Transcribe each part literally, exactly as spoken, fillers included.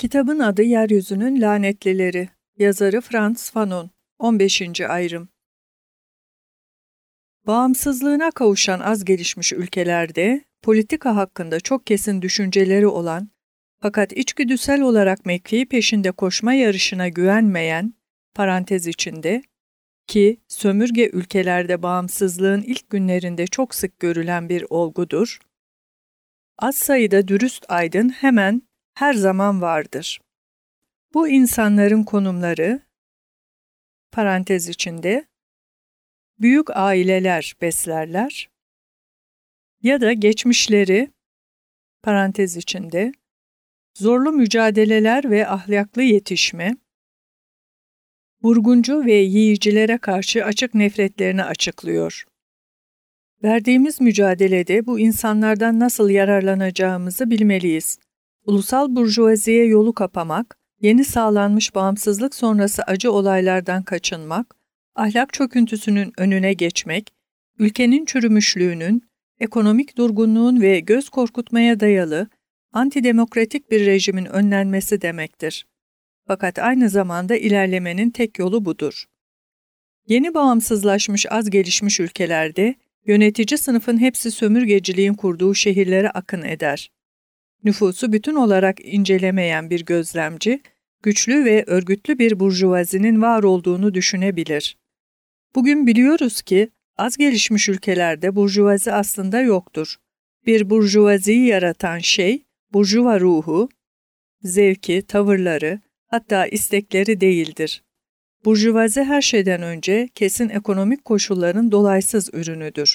Kitabın adı Yeryüzünün Lanetlileri. Yazarı Frantz Fanon. on beşinci ayrım. Bağımsızlığına kavuşan az gelişmiş ülkelerde, politika hakkında çok kesin düşünceleri olan, fakat içgüdüsel olarak mevkii peşinde koşma yarışına güvenmeyen, parantez içinde, ki sömürge ülkelerde bağımsızlığın ilk günlerinde çok sık görülen bir olgudur, az sayıda dürüst aydın hemen her zaman vardır. Bu insanların konumları, parantez içinde, büyük aileler beslerler ya da geçmişleri, parantez içinde, zorlu mücadeleler ve ahlaklı yetişme, vurguncu ve yiyicilere karşı açık nefretlerini açıklıyor. Verdiğimiz mücadelede bu insanlardan nasıl yararlanacağımızı bilmeliyiz. Ulusal burjuvaziye yolu kapamak, yeni sağlanmış bağımsızlık sonrası acı olaylardan kaçınmak, ahlak çöküntüsünün önüne geçmek, ülkenin çürümüşlüğünün, ekonomik durgunluğun ve göz korkutmaya dayalı, antidemokratik bir rejimin önlenmesi demektir. Fakat aynı zamanda ilerlemenin tek yolu budur. Yeni bağımsızlaşmış az gelişmiş ülkelerde, yönetici sınıfın hepsi sömürgeciliğin kurduğu şehirlere akın eder. Nüfusu bütün olarak incelemeyen bir gözlemci, güçlü ve örgütlü bir burjuvazinin var olduğunu düşünebilir. Bugün biliyoruz ki, az gelişmiş ülkelerde burjuvazi aslında yoktur. Bir burjuvaziyi yaratan şey, burjuva ruhu, zevki, tavırları, hatta istekleri değildir. Burjuvazi her şeyden önce kesin ekonomik koşulların dolaysız ürünüdür.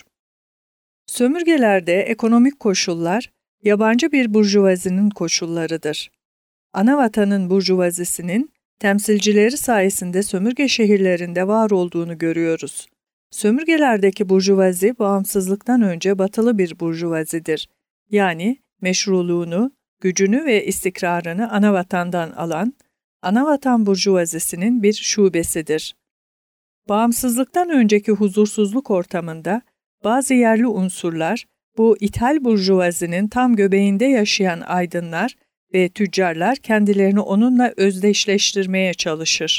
Sömürgelerde ekonomik koşullar, yabancı bir burjuvazinin koşullarıdır. Anavatanın burjuvazisinin temsilcileri sayesinde sömürge şehirlerinde var olduğunu görüyoruz. Sömürgelerdeki burjuvazi bağımsızlıktan önce batılı bir burjuvazidir. Yani meşruluğunu, gücünü ve istikrarını anavatandan alan, anavatan burjuvazisinin bir şubesidir. Bağımsızlıktan önceki huzursuzluk ortamında bazı yerli unsurlar, bu ithal burjuvazinin tam göbeğinde yaşayan aydınlar ve tüccarlar kendilerini onunla özdeşleştirmeye çalışır.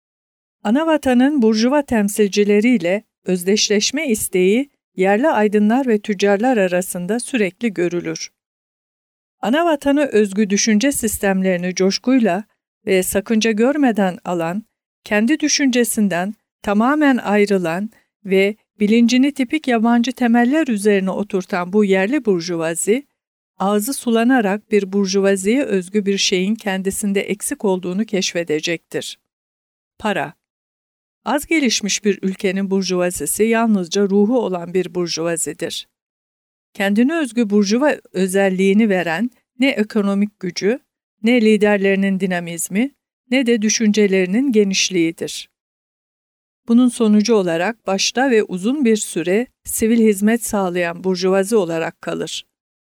Anavatanın burjuva temsilcileriyle özdeşleşme isteği yerli aydınlar ve tüccarlar arasında sürekli görülür. Anavatanı özgü düşünce sistemlerini coşkuyla ve sakınca görmeden alan, kendi düşüncesinden tamamen ayrılan ve bilincini tipik yabancı temeller üzerine oturtan bu yerli burjuvazi, ağzı sulanarak bir burjuvaziye özgü bir şeyin kendisinde eksik olduğunu keşfedecektir. Para. Az gelişmiş bir ülkenin burjuvazisi yalnızca ruhu olan bir burjuvazidir. Kendine özgü burjuva özelliğini veren ne ekonomik gücü, ne liderlerinin dinamizmi, ne de düşüncelerinin genişliğidir. Bunun sonucu olarak başta ve uzun bir süre sivil hizmet sağlayan burjuvazi olarak kalır.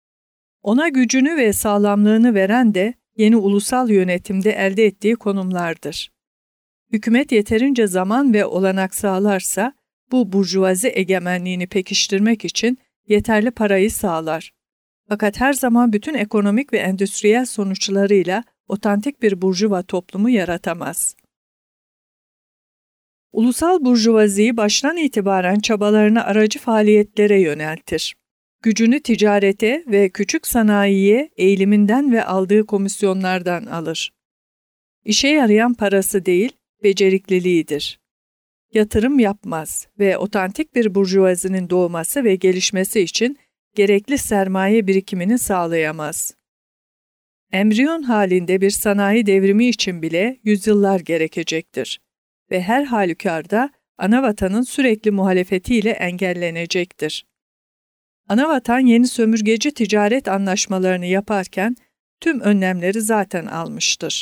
Ona gücünü ve sağlamlığını veren de yeni ulusal yönetimde elde ettiği konumlardır. Hükümet yeterince zaman ve olanak sağlarsa bu burjuvazi egemenliğini pekiştirmek için yeterli parayı sağlar. Fakat her zaman bütün ekonomik ve endüstriyel sonuçlarıyla otantik bir burjuva toplumu yaratamaz. Ulusal burjuvaziyi baştan itibaren çabalarını aracı faaliyetlere yöneltir. Gücünü ticarete ve küçük sanayiye eğiliminden ve aldığı komisyonlardan alır. İşe yarayan parası değil, becerikliliğidir. Yatırım yapmaz ve otantik bir burjuvazinin doğması ve gelişmesi için gerekli sermaye birikimini sağlayamaz. Embriyon halinde bir sanayi devrimi için bile yüzyıllar gerekecektir ve her halükarda anavatanın sürekli muhalefetiyle engellenecektir. Anavatan yeni sömürgeci ticaret anlaşmalarını yaparken tüm önlemleri zaten almıştır.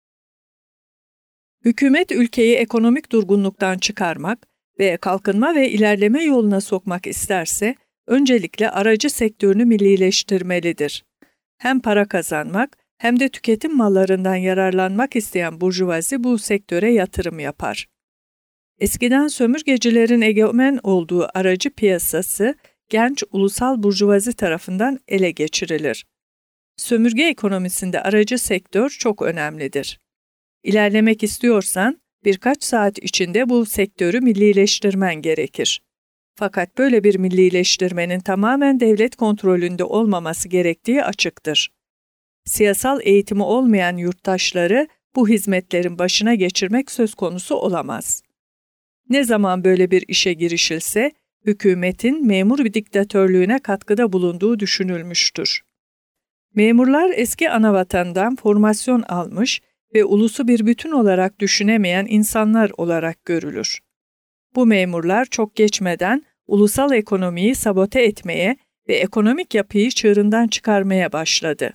Hükümet ülkeyi ekonomik durgunluktan çıkarmak ve kalkınma ve ilerleme yoluna sokmak isterse, öncelikle aracı sektörünü millileştirmelidir. Hem para kazanmak hem de tüketim mallarından yararlanmak isteyen burjuvazi bu sektöre yatırım yapar. Eskiden sömürgecilerin egemen olduğu aracı piyasası, genç ulusal burjuvazi tarafından ele geçirilir. Sömürge ekonomisinde aracı sektör çok önemlidir. İlerlemek istiyorsan birkaç saat içinde bu sektörü millileştirmen gerekir. Fakat böyle bir millileştirmenin tamamen devlet kontrolünde olmaması gerektiği açıktır. Siyasal eğitimi olmayan yurttaşları bu hizmetlerin başına geçirmek söz konusu olamaz. Ne zaman böyle bir işe girişilse, hükümetin memur bir diktatörlüğüne katkıda bulunduğu düşünülmüştür. Memurlar eski anavatandan formasyon almış ve ulusu bir bütün olarak düşünemeyen insanlar olarak görülür. Bu memurlar çok geçmeden ulusal ekonomiyi sabote etmeye ve ekonomik yapıyı çığırından çıkarmaya başladı.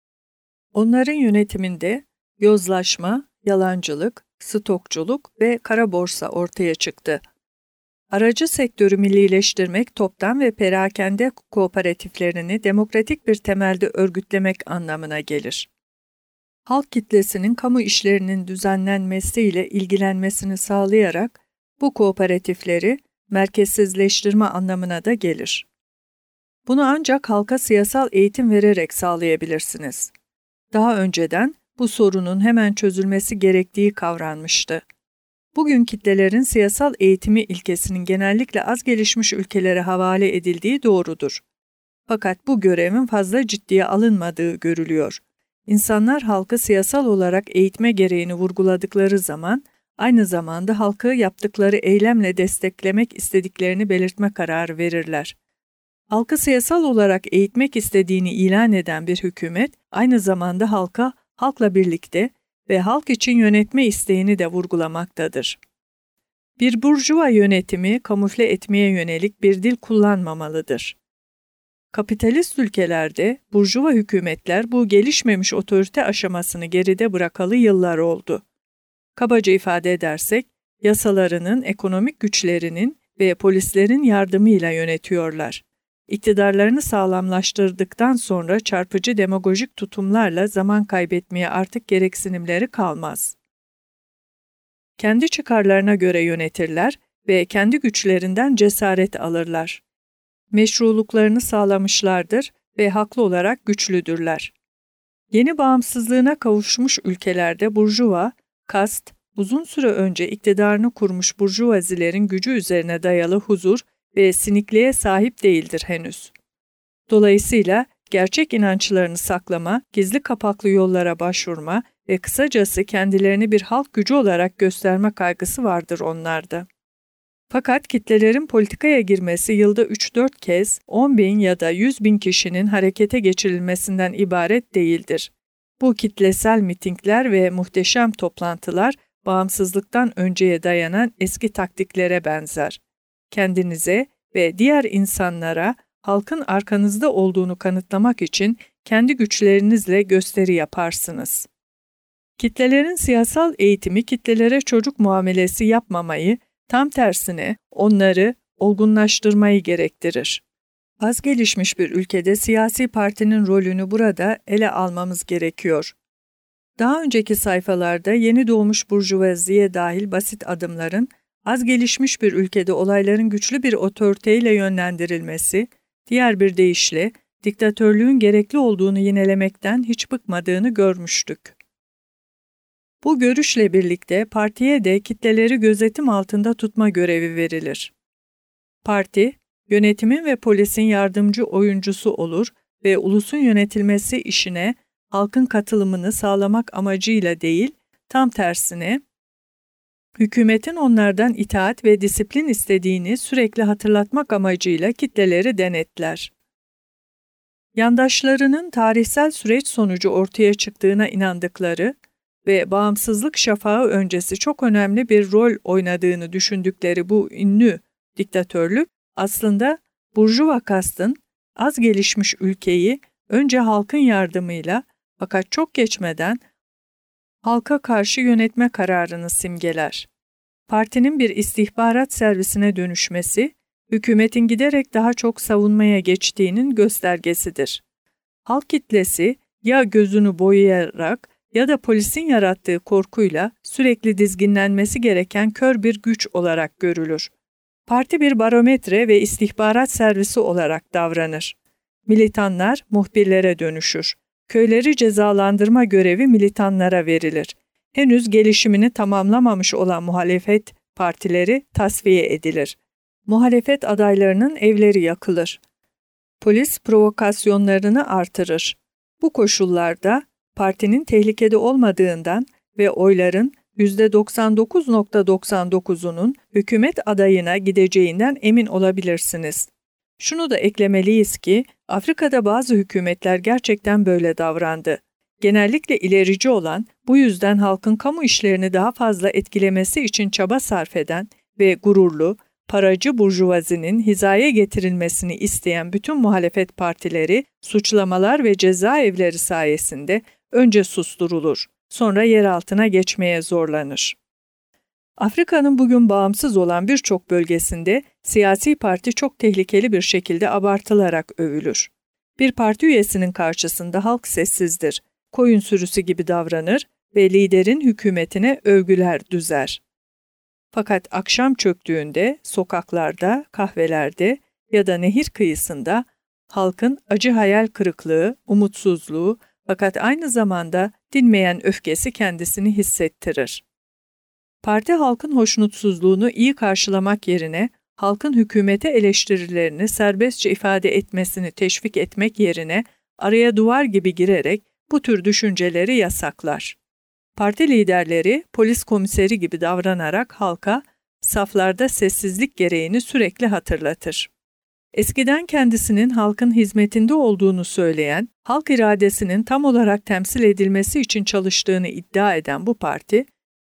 Onların yönetiminde yozlaşma, yalancılık, stokçuluk ve kara borsa ortaya çıktı. Aracı sektörü millileştirmek, toptan ve perakende kooperatiflerini demokratik bir temelde örgütlemek anlamına gelir. Halk kitlesinin kamu işlerinin düzenlenmesiyle ilgilenmesini sağlayarak bu kooperatifleri merkezsizleştirme anlamına da gelir. Bunu ancak halka siyasal eğitim vererek sağlayabilirsiniz. Daha önceden bu sorunun hemen çözülmesi gerektiği kavranmıştı. Bugün kitlelerin siyasal eğitimi ilkesinin genellikle az gelişmiş ülkelere havale edildiği doğrudur. Fakat bu görevin fazla ciddiye alınmadığı görülüyor. İnsanlar halkı siyasal olarak eğitme gereğini vurguladıkları zaman, aynı zamanda halkı yaptıkları eylemle desteklemek istediklerini belirtme kararı verirler. Halkı siyasal olarak eğitmek istediğini ilan eden bir hükümet, aynı zamanda halka, halkla birlikte ve halk için yönetme isteğini de vurgulamaktadır. Bir burjuva yönetimi kamufle etmeye yönelik bir dil kullanmamalıdır. Kapitalist ülkelerde burjuva hükümetler bu gelişmemiş otorite aşamasını geride bırakalı yıllar oldu. Kabaca ifade edersek, yasalarının, ekonomik güçlerinin ve polislerin yardımıyla yönetiyorlar. İktidarlarını sağlamlaştırdıktan sonra çarpıcı demagojik tutumlarla zaman kaybetmeye artık gereksinimleri kalmaz. Kendi çıkarlarına göre yönetirler ve kendi güçlerinden cesaret alırlar. Meşruluklarını sağlamışlardır ve haklı olarak güçlüdürler. Yeni bağımsızlığına kavuşmuş ülkelerde burjuva, kast, uzun süre önce iktidarını kurmuş burjuvazilerin gücü üzerine dayalı huzur ve sinikliğe sahip değildir henüz. Dolayısıyla gerçek inançlarını saklama, gizli kapaklı yollara başvurma ve kısacası kendilerini bir halk gücü olarak gösterme kaygısı vardır onlarda. Fakat kitlelerin politikaya girmesi yılda üç dört kez on bin ya da yüz bin kişinin harekete geçirilmesinden ibaret değildir. Bu kitlesel mitingler ve muhteşem toplantılar bağımsızlıktan önceye dayanan eski taktiklere benzer. Kendinize ve diğer insanlara halkın arkanızda olduğunu kanıtlamak için kendi güçlerinizle gösteri yaparsınız. Kitlelerin siyasal eğitimi kitlelere çocuk muamelesi yapmamayı, tam tersine onları olgunlaştırmayı gerektirir. Az gelişmiş bir ülkede siyasi partinin rolünü burada ele almamız gerekiyor. Daha önceki sayfalarda yeni doğmuş burjuvaziye dahil basit adımların, az gelişmiş bir ülkede olayların güçlü bir otoriteyle yönlendirilmesi, diğer bir deyişle diktatörlüğün gerekli olduğunu yinelemekten hiç bıkmadığını görmüştük. Bu görüşle birlikte partiye de kitleleri gözetim altında tutma görevi verilir. Parti, yönetimin ve polisin yardımcı oyuncusu olur ve ulusun yönetilmesi işine halkın katılımını sağlamak amacıyla değil, tam tersine, hükümetin onlardan itaat ve disiplin istediğini sürekli hatırlatmak amacıyla kitleleri denetler. Yandaşlarının tarihsel süreç sonucu ortaya çıktığına inandıkları ve bağımsızlık şafağı öncesi çok önemli bir rol oynadığını düşündükleri bu ünlü diktatörlük, aslında burjuva kastın az gelişmiş ülkeyi önce halkın yardımıyla fakat çok geçmeden halka karşı yönetme kararını simgeler. Partinin bir istihbarat servisine dönüşmesi, hükümetin giderek daha çok savunmaya geçtiğinin göstergesidir. Halk kitlesi ya gözünü boyayarak ya da polisin yarattığı korkuyla sürekli dizginlenmesi gereken kör bir güç olarak görülür. Parti bir barometre ve istihbarat servisi olarak davranır. Militanlar muhbirlere dönüşür. Köyleri cezalandırma görevi militanlara verilir. Henüz gelişimini tamamlamamış olan muhalefet partileri tasfiye edilir. Muhalefet adaylarının evleri yakılır. Polis provokasyonlarını artırır. Bu koşullarda partinin tehlikede olmadığından ve oyların yüzde doksan dokuz virgül doksan dokuzunun hükümet adayına gideceğinden emin olabilirsiniz. Şunu da eklemeliyiz ki Afrika'da bazı hükümetler gerçekten böyle davrandı. Genellikle ilerici olan, bu yüzden halkın kamu işlerini daha fazla etkilemesi için çaba sarf eden ve gururlu, paracı burjuvazinin hizaya getirilmesini isteyen bütün muhalefet partileri suçlamalar ve cezaevleri sayesinde önce susturulur, sonra yer altına geçmeye zorlanır. Afrika'nın bugün bağımsız olan birçok bölgesinde siyasi parti çok tehlikeli bir şekilde abartılarak övülür. Bir parti üyesinin karşısında halk sessizdir, koyun sürüsü gibi davranır ve liderin hükümetine övgüler düzer. Fakat akşam çöktüğünde sokaklarda, kahvelerde ya da nehir kıyısında halkın acı hayal kırıklığı, umutsuzluğu fakat aynı zamanda dinmeyen öfkesi kendisini hissettirir. Parti halkın hoşnutsuzluğunu iyi karşılamak yerine halkın hükümete eleştirilerini serbestçe ifade etmesini teşvik etmek yerine araya duvar gibi girerek bu tür düşünceleri yasaklar. Parti liderleri polis komiseri gibi davranarak halka saflarda sessizlik gereğini sürekli hatırlatır. Eskiden kendisinin halkın hizmetinde olduğunu söyleyen, halk iradesinin tam olarak temsil edilmesi için çalıştığını iddia eden bu parti,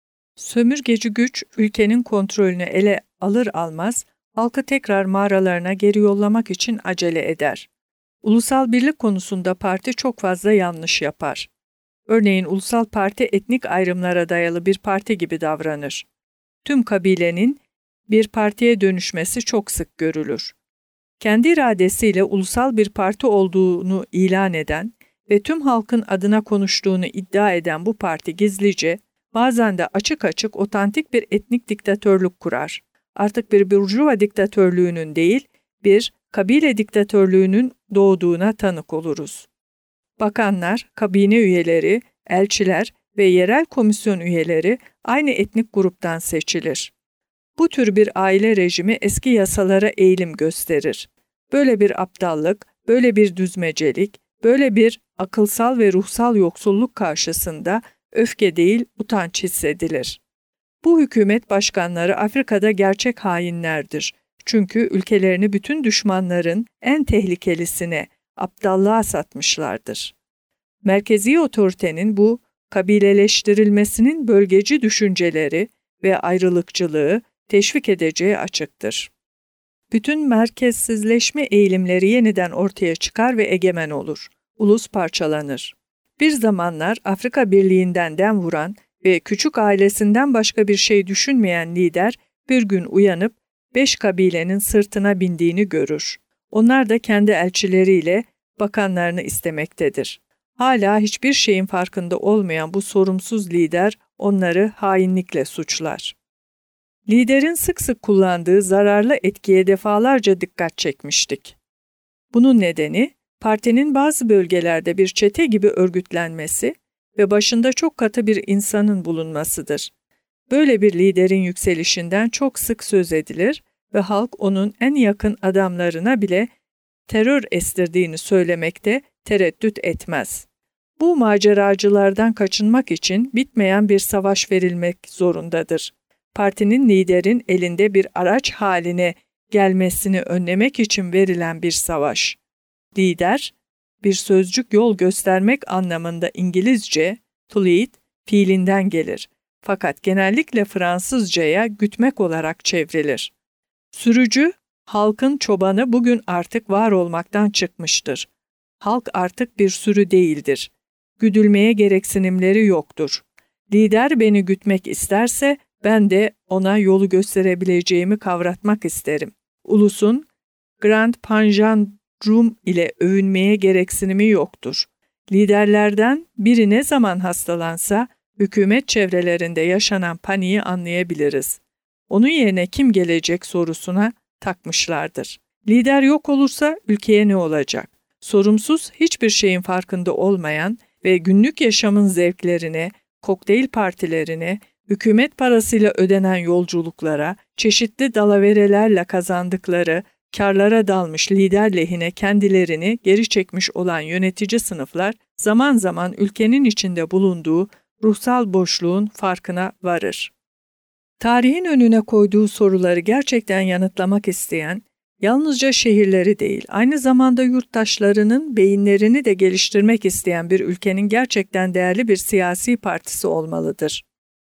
sömürgeci güç ülkenin kontrolünü ele alır almaz, halkı tekrar mağaralarına geri yollamak için acele eder. Ulusal birlik konusunda parti çok fazla yanlış yapar. Örneğin Ulusal Parti etnik ayrımlara dayalı bir parti gibi davranır. Tüm kabilenin bir partiye dönüşmesi çok sık görülür. Kendi iradesiyle ulusal bir parti olduğunu ilan eden ve tüm halkın adına konuştuğunu iddia eden bu parti gizlice, bazen de açık açık otantik bir etnik diktatörlük kurar. Artık bir burjuva diktatörlüğünün değil, bir kabile diktatörlüğünün doğduğuna tanık oluruz. Bakanlar, kabine üyeleri, elçiler ve yerel komisyon üyeleri aynı etnik gruptan seçilir. Bu tür bir aile rejimi eski yasalara eğilim gösterir. Böyle bir aptallık, böyle bir düzmecelik, böyle bir akılsal ve ruhsal yoksulluk karşısında öfke değil, utanç hissedilir. Bu hükümet başkanları Afrika'da gerçek hainlerdir. Çünkü ülkelerini bütün düşmanların en tehlikelisine, aptallığa satmışlardır. Merkezi otoritenin bu kabileleştirilmesinin bölgeci düşünceleri ve ayrılıkçılığı teşvik edeceği açıktır. Bütün merkezsizleşme eğilimleri yeniden ortaya çıkar ve egemen olur. Ulus parçalanır. Bir zamanlar Afrika Birliği'nden dem vuran ve küçük ailesinden başka bir şey düşünmeyen lider bir gün uyanıp beş kabilenin sırtına bindiğini görür. Onlar da kendi elçileriyle bakanlarını istemektedir. Hala hiçbir şeyin farkında olmayan bu sorumsuz lider onları hainlikle suçlar. Liderin sık sık kullandığı zararlı etkiye defalarca dikkat çekmiştik. Bunun nedeni, partinin bazı bölgelerde bir çete gibi örgütlenmesi ve başında çok katı bir insanın bulunmasıdır. Böyle bir liderin yükselişinden çok sık söz edilir ve halk onun en yakın adamlarına bile terör estirdiğini söylemekte tereddüt etmez. Bu maceracılardan kaçınmak için bitmeyen bir savaş verilmek zorundadır. Partinin liderin elinde bir araç haline gelmesini önlemek için verilen bir savaş. Lider, bir sözcük yol göstermek anlamında İngilizce, to lead, fiilinden gelir. Fakat genellikle Fransızcaya gütmek olarak çevrilir. Sürücü, halkın çobanı bugün artık var olmaktan çıkmıştır. Halk artık bir sürü değildir. Güdülmeye gereksinimleri yoktur. Lider beni gütmek isterse ben de ona yolu gösterebileceğimi kavratmak isterim. Ulusun Grand Panjandrum ile övünmeye gereksinimi yoktur. Liderlerden biri ne zaman hastalansa hükümet çevrelerinde yaşanan paniği anlayabiliriz. Onun yerine kim gelecek sorusuna takmışlardır. Lider yok olursa ülkeye ne olacak? sorumsuz, hiçbir şeyin farkında olmayan ve günlük yaşamın zevklerine, kokteyl partilerine, hükümet parasıyla ödenen yolculuklara, çeşitli dalaverelerle kazandıkları kârlara dalmış lider lehine kendilerini geri çekmiş olan yönetici sınıflar zaman zaman ülkenin içinde bulunduğu ruhsal boşluğun farkına varır. Tarihin önüne koyduğu soruları gerçekten yanıtlamak isteyen, yalnızca şehirleri değil, aynı zamanda yurttaşlarının beyinlerini de geliştirmek isteyen bir ülkenin gerçekten değerli bir siyasi partisi olmalıdır.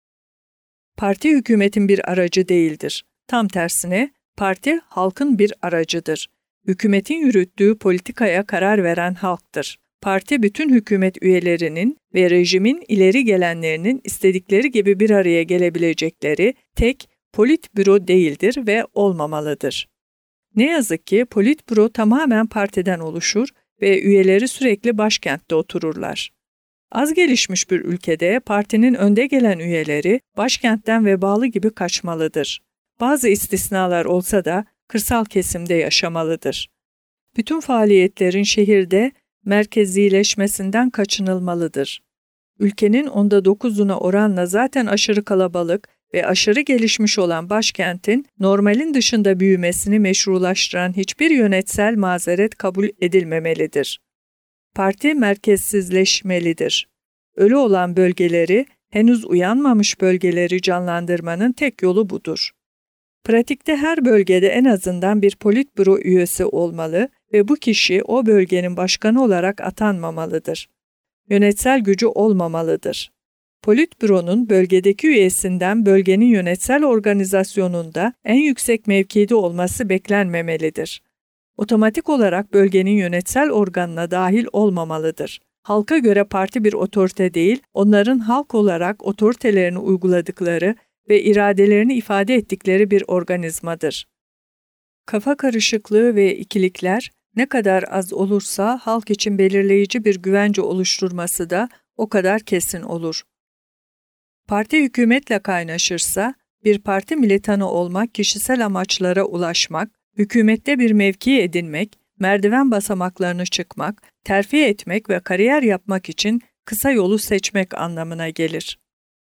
Parti hükümetin bir aracı değildir. Tam tersine, parti halkın bir aracıdır. Hükümetin yürüttüğü politikaya karar veren halktır. Parti bütün hükümet üyelerinin ve rejimin ileri gelenlerinin istedikleri gibi bir araya gelebilecekleri tek politbüro değildir ve olmamalıdır. Ne yazık ki politbüro tamamen partiden oluşur ve üyeleri sürekli başkentte otururlar. Az gelişmiş bir ülkede partinin önde gelen üyeleri başkentten vebalı gibi kaçmalıdır. Bazı istisnalar olsa da kırsal kesimde yaşamalıdır. Bütün faaliyetlerin şehirde merkezileşmesinden kaçınılmalıdır. Ülkenin onda dokuzuna oranla zaten aşırı kalabalık ve aşırı gelişmiş olan başkentin normalin dışında büyümesini meşrulaştıran hiçbir yönetsel mazeret kabul edilmemelidir. Parti merkezsizleşmelidir. Ölü olan bölgeleri, henüz uyanmamış bölgeleri canlandırmanın tek yolu budur. Pratikte her bölgede en azından bir politbüro üyesi olmalı ve bu kişi o bölgenin başkanı olarak atanmamalıdır. Yönetsel gücü olmamalıdır. Politbüronun bölgedeki üyesinden bölgenin yönetsel organizasyonunda en yüksek mevkide olması beklenmemelidir. Otomatik olarak bölgenin yönetsel organına dahil olmamalıdır. Halka göre parti bir otorite değil, onların halk olarak otoritelerini uyguladıkları ve iradelerini ifade ettikleri bir organizmadır. Kafa karışıklığı ve ikilikler ne kadar az olursa halk için belirleyici bir güvence oluşturması da o kadar kesin olur. Parti hükümetle kaynaşırsa, bir parti militanı olmak, kişisel amaçlara ulaşmak, hükümette bir mevki edinmek, merdiven basamaklarını çıkmak, terfi etmek ve kariyer yapmak için kısa yolu seçmek anlamına gelir.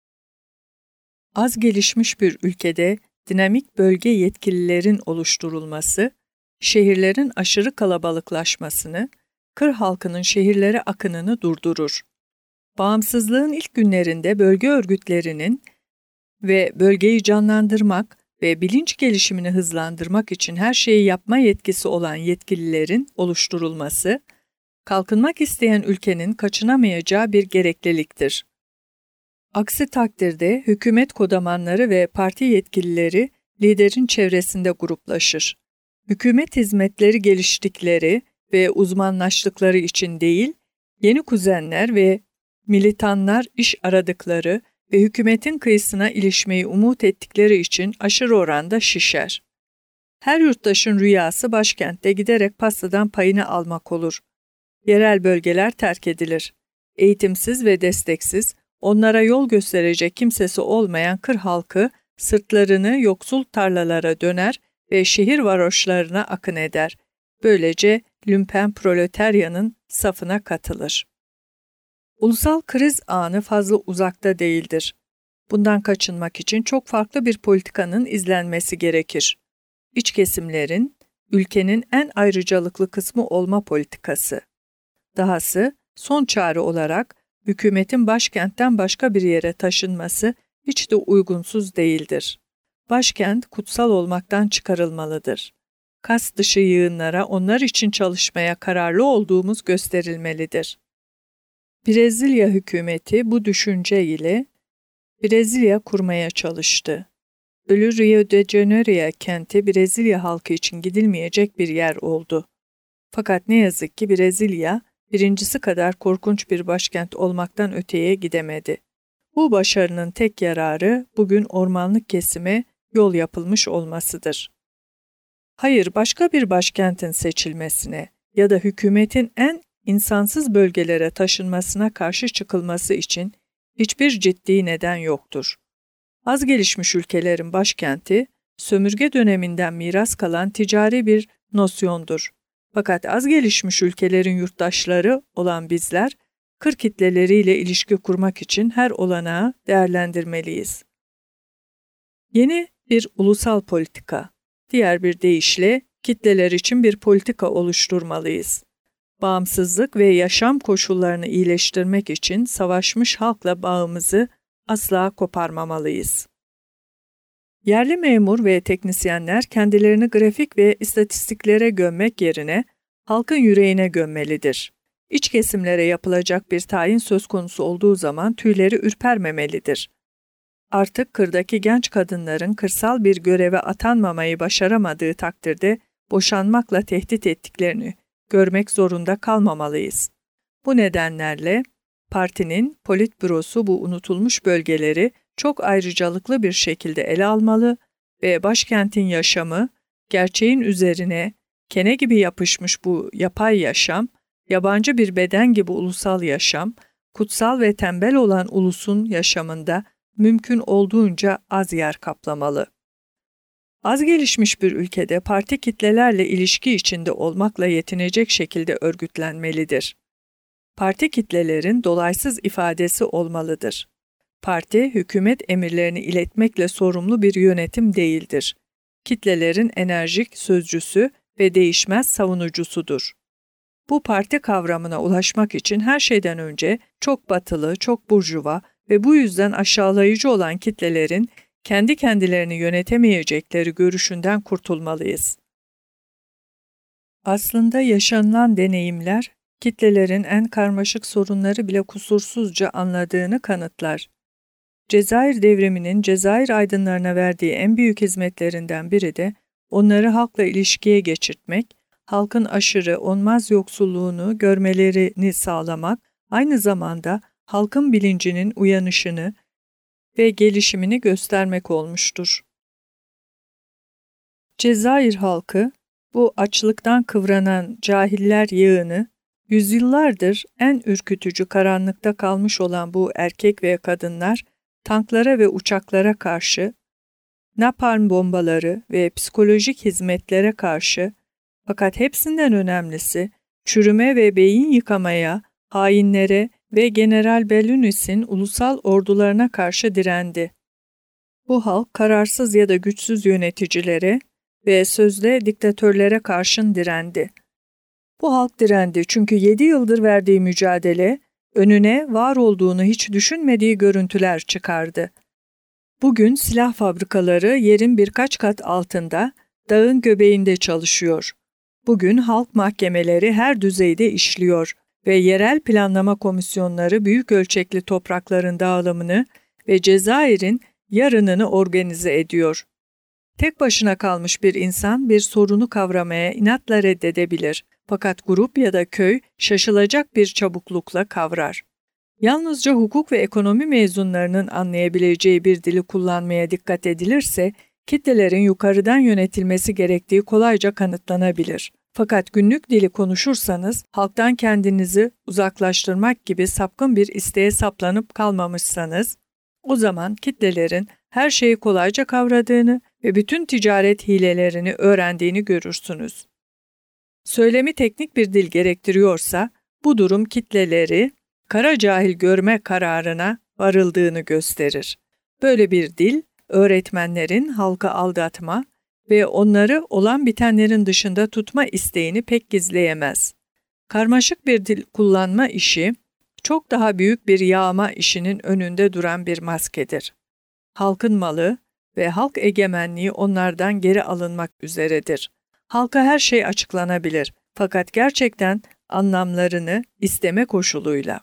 Az gelişmiş bir ülkede dinamik bölge yetkililerin oluşturulması, şehirlerin aşırı kalabalıklaşmasını, kır halkının şehirlere akınını durdurur. Bağımsızlığın ilk günlerinde bölge örgütlerinin ve bölgeyi canlandırmak ve bilinç gelişimini hızlandırmak için her şeyi yapma yetkisi olan yetkililerin oluşturulması, kalkınmak isteyen ülkenin kaçınamayacağı bir gerekliliktir. Aksi takdirde hükümet kodamanları ve parti yetkilileri liderin çevresinde gruplaşır. Hükümet hizmetleri geliştikleri ve uzmanlaştıkları için değil, yeni kuzenler ve militanlar iş aradıkları ve hükümetin kıyısına ilişmeyi umut ettikleri için aşırı oranda şişer. Her yurttaşın rüyası başkentte giderek pastadan payını almak olur. Yerel bölgeler terk edilir. Eğitimsiz ve desteksiz, onlara yol gösterecek kimsesi olmayan kır halkı sırtlarını yoksul tarlalara döner ve şehir varoşlarına akın eder. Böylece lümpen proletaryanın safına katılır. Ulusal kriz anı fazla uzakta değildir. Bundan kaçınmak için çok farklı bir politikanın izlenmesi gerekir. İç kesimlerin, ülkenin en ayrıcalıklı kısmı olma politikası. Dahası, son çare olarak hükümetin başkentten başka bir yere taşınması hiç de uygunsuz değildir. Başkent kutsal olmaktan çıkarılmalıdır. Kas dışı yığınlara onlar için çalışmaya kararlı olduğumuz gösterilmelidir. Brezilya hükümeti bu düşünce ile Brezilya kurmaya çalıştı. Ölü Rio de Janeiro kenti Brezilya halkı için gidilmeyecek bir yer oldu. Fakat ne yazık ki Brezilya, birincisi kadar korkunç bir başkent olmaktan öteye gidemedi. Bu başarının tek yararı bugün ormanlık kesime yol yapılmış olmasıdır. Hayır, başka bir başkentin seçilmesine ya da hükümetin en insansız bölgelere taşınmasına karşı çıkılması için hiçbir ciddi neden yoktur. Az gelişmiş ülkelerin başkenti, sömürge döneminden miras kalan ticari bir nosyondur Fakat az gelişmiş ülkelerin yurttaşları olan bizler, kır kitleleriyle ilişki kurmak için her olanağı değerlendirmeliyiz. Yeni bir ulusal politika, diğer bir deyişle kitleler için bir politika oluşturmalıyız. Bağımsızlık ve yaşam koşullarını iyileştirmek için savaşmış halkla bağımızı asla koparmamalıyız. Yerli memur ve teknisyenler kendilerini grafik ve istatistiklere gömmek yerine halkın yüreğine gömmelidir. İç kesimlere yapılacak bir tayin söz konusu olduğu zaman tüyleri ürpermemelidir. Artık kırdaki genç kadınların kırsal bir göreve atanmamayı başaramadığı takdirde boşanmakla tehdit ettiklerini görmek zorunda kalmamalıyız. Bu nedenlerle partinin politbürosu bu unutulmuş bölgeleri çok ayrıcalıklı bir şekilde ele almalı ve başkentin yaşamı, gerçeğin üzerine kene gibi yapışmış bu yapay yaşam, yabancı bir beden gibi ulusal yaşam, kutsal ve tembel olan ulusun yaşamında mümkün olduğunca az yer kaplamalı. Az gelişmiş bir ülkede parti kitlelerle ilişki içinde olmakla yetinecek şekilde örgütlenmelidir. Parti kitlelerin dolaysız ifadesi olmalıdır. Parti, hükümet emirlerini iletmekle sorumlu bir yönetim değildir. Kitlelerin enerjik sözcüsü ve değişmez savunucusudur. Bu parti kavramına ulaşmak için her şeyden önce çok batılı, çok burjuva ve bu yüzden aşağılayıcı olan kitlelerin kendi kendilerini yönetemeyecekleri görüşünden kurtulmalıyız. Aslında yaşanılan deneyimler, kitlelerin en karmaşık sorunları bile kusursuzca anladığını kanıtlar. Cezayir devriminin Cezayir aydınlarına verdiği en büyük hizmetlerinden biri de onları halkla ilişkiye geçirtmek, halkın aşırı, onmaz yoksulluğunu görmelerini sağlamak, aynı zamanda halkın bilincinin uyanışını ve gelişimini göstermek olmuştur. Cezayir halkı, bu açlıktan kıvranan cahiller yığını, yüzyıllardır en ürkütücü karanlıkta kalmış olan bu erkek ve kadınlar, tanklara ve uçaklara karşı, napalm bombaları ve psikolojik hizmetlere karşı, fakat hepsinden önemlisi, çürüme ve beyin yıkamaya, hainlere ve General Belunus'in ulusal ordularına karşı direndi. Bu halk kararsız ya da güçsüz yöneticilere ve sözde diktatörlere karşın direndi. Bu halk direndi çünkü yedi yıldır verdiği mücadele, önüne var olduğunu hiç düşünmediği görüntüler çıkardı. Bugün silah fabrikaları yerin birkaç kat altında, dağın göbeğinde çalışıyor. Bugün halk mahkemeleri her düzeyde işliyor ve yerel planlama komisyonları büyük ölçekli toprakların dağılımını ve Cezayir'in yarınını organize ediyor. Tek başına kalmış bir insan bir sorunu kavramaya inatla reddedebilir. Fakat grup ya da köy şaşılacak bir çabuklukla kavrar. Yalnızca hukuk ve ekonomi mezunlarının anlayabileceği bir dili kullanmaya dikkat edilirse, kitlelerin yukarıdan yönetilmesi gerektiği kolayca kanıtlanabilir. Fakat günlük dili konuşursanız, halktan kendinizi uzaklaştırmak gibi sapkın bir isteğe saplanıp kalmamışsanız, o zaman kitlelerin her şeyi kolayca kavradığını ve bütün ticaret hilelerini öğrendiğini görürsünüz. Söylemi teknik bir dil gerektiriyorsa, bu durum kitleleri kara cahil görme kararına varıldığını gösterir. Böyle bir dil, öğretmenlerin halkı aldatma ve onları olan bitenlerin dışında tutma isteğini pek gizleyemez. Karmaşık bir dil kullanma işi, çok daha büyük bir yağma işinin önünde duran bir maskedir. Halkın malı ve halk egemenliği onlardan geri alınmak üzeredir. Halka her şey açıklanabilir, fakat gerçekten anlamlarını isteme koşuluyla.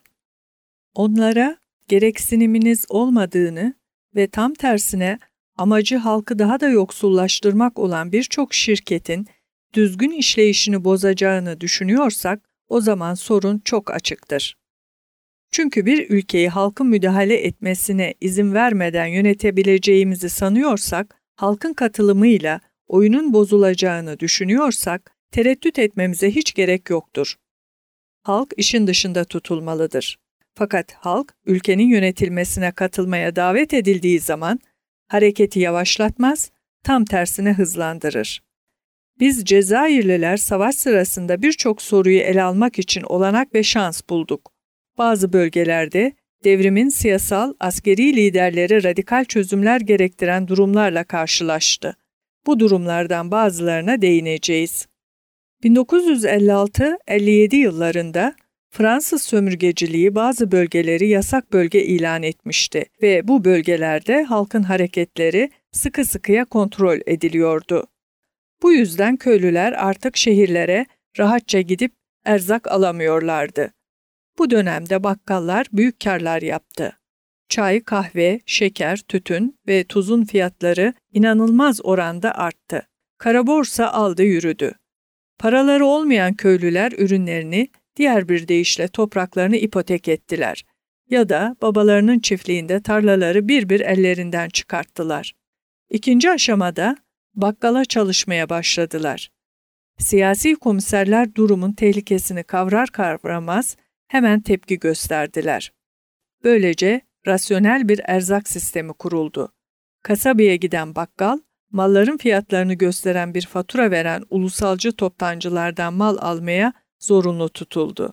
Onlara gereksiniminiz olmadığını ve tam tersine amacı halkı daha da yoksullaştırmak olan birçok şirketin düzgün işleyişini bozacağını düşünüyorsak, o zaman sorun çok açıktır. Çünkü bir ülkeyi halkın müdahale etmesine izin vermeden yönetebileceğimizi sanıyorsak, halkın katılımıyla oyunun bozulacağını düşünüyorsak, tereddüt etmemize hiç gerek yoktur. Halk işin dışında tutulmalıdır. Fakat halk, ülkenin yönetilmesine katılmaya davet edildiği zaman, hareketi yavaşlatmaz, tam tersine hızlandırır. Biz Cezayirliler savaş sırasında birçok soruyu ele almak için olanak ve şans bulduk. Bazı bölgelerde devrimin siyasal, askeri liderleri radikal çözümler gerektiren durumlarla karşılaştı. Bu durumlardan bazılarına değineceğiz. bin dokuz yüz elli altı elli yedi yıllarında Fransız sömürgeciliği bazı bölgeleri yasak bölge ilan etmişti ve bu bölgelerde halkın hareketleri sıkı sıkıya kontrol ediliyordu. Bu yüzden köylüler artık şehirlere rahatça gidip erzak alamıyorlardı. Bu dönemde bakkallar büyük kârlar yaptı. Çay, kahve, şeker, tütün ve tuzun fiyatları inanılmaz oranda arttı. Kara borsa aldı yürüdü. Paraları olmayan köylüler ürünlerini, diğer bir deyişle topraklarını ipotek ettiler ya da babalarının çiftliğinde tarlaları bir bir ellerinden çıkarttılar. İkinci aşamada bakkala çalışmaya başladılar. Siyasi komiserler durumun tehlikesini kavrar kavramaz hemen tepki gösterdiler. Böylece rasyonel bir erzak sistemi kuruldu. Kasabaya giden bakkal, malların fiyatlarını gösteren bir fatura veren ulusalcı toptancılardan mal almaya zorunlu tutuldu.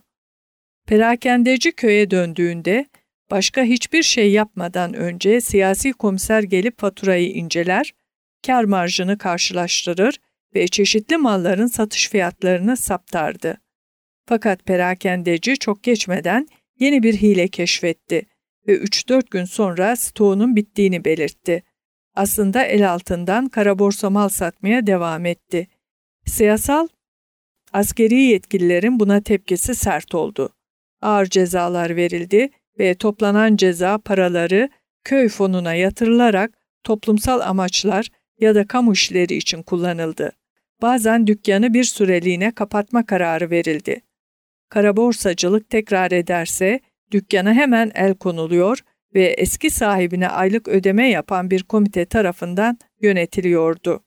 Perakendeci köye döndüğünde başka hiçbir şey yapmadan önce siyasi komiser gelip faturayı inceler, kâr marjını karşılaştırır ve çeşitli malların satış fiyatlarını saptardı. Fakat perakendeci çok geçmeden yeni bir hile keşfetti ve üç dört gün sonra stoğunun bittiğini belirtti. Aslında el altından kara borsa mal satmaya devam etti. Siyasal, askeri yetkililerin buna tepkisi sert oldu. Ağır cezalar verildi ve toplanan ceza paraları köy fonuna yatırılarak toplumsal amaçlar ya da kamu işleri için kullanıldı. Bazen dükkanı bir süreliğine kapatma kararı verildi. Kara borsacılık tekrar ederse dükkana hemen el konuluyor ve eski sahibine aylık ödeme yapan bir komite tarafından yönetiliyordu.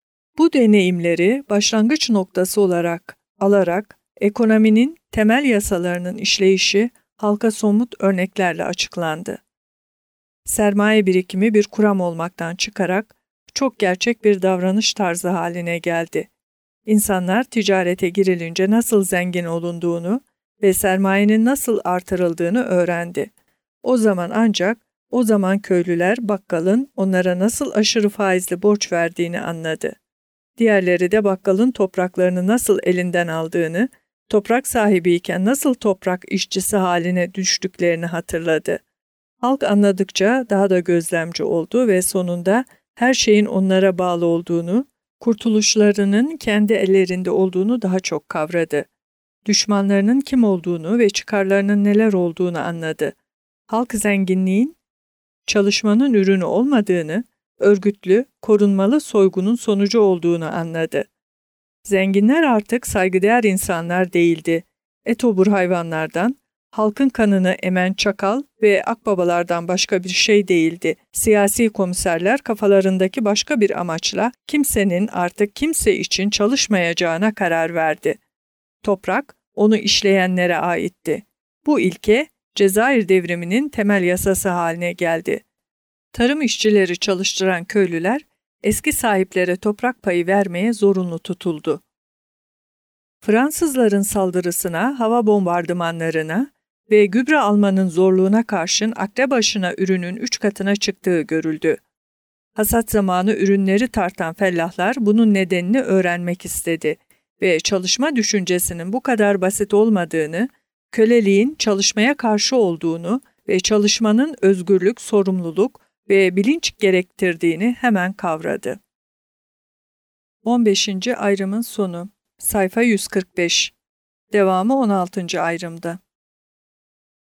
Bu deneyimleri başlangıç noktası olarak alarak ekonominin temel yasalarının işleyişi halka somut örneklerle açıklandı. Sermaye birikimi bir kuram olmaktan çıkarak çok gerçek bir davranış tarzı haline geldi. İnsanlar ticarete girilince nasıl zengin olunduğunu ve sermayenin nasıl artırıldığını öğrendi. O zaman ancak o zaman köylüler bakkalın onlara nasıl aşırı faizli borç verdiğini anladı. Diğerleri de bakkalın topraklarını nasıl elinden aldığını, toprak sahibiyken nasıl toprak işçisi haline düştüklerini hatırladı. Halk anladıkça daha da gözlemci oldu ve sonunda her şeyin onlara bağlı olduğunu, kurtuluşlarının kendi ellerinde olduğunu daha çok kavradı. Düşmanlarının kim olduğunu ve çıkarlarının neler olduğunu anladı. Halk zenginliğin, çalışmanın ürünü olmadığını, örgütlü, korunmalı soygunun sonucu olduğunu anladı. Zenginler artık saygıdeğer insanlar değildi. Etobur hayvanlardan, halkın kanını emen çakal ve akbabalardan başka bir şey değildi. Siyasi komiserler kafalarındaki başka bir amaçla kimsenin artık kimse için çalışmayacağına karar verdi. Toprak, onu işleyenlere aitti. Bu ilke, Cezayir devriminin temel yasası haline geldi. Tarım işçileri çalıştıran köylüler, eski sahiplere toprak payı vermeye zorunlu tutuldu. Fransızların saldırısına, hava bombardımanlarına ve gübre almanın zorluğuna karşın akre başına ürünün üç katına çıktığı görüldü. Hasat zamanı ürünleri tartan fellahlar bunun nedenini öğrenmek istedi ve çalışma düşüncesinin bu kadar basit olmadığını, köleliğin çalışmaya karşı olduğunu ve çalışmanın özgürlük, sorumluluk ve bilinç gerektirdiğini hemen kavradı. on beşinci ayrımın sonu. Sayfa yüz kırk beş. Devamı on altıncı ayrımda.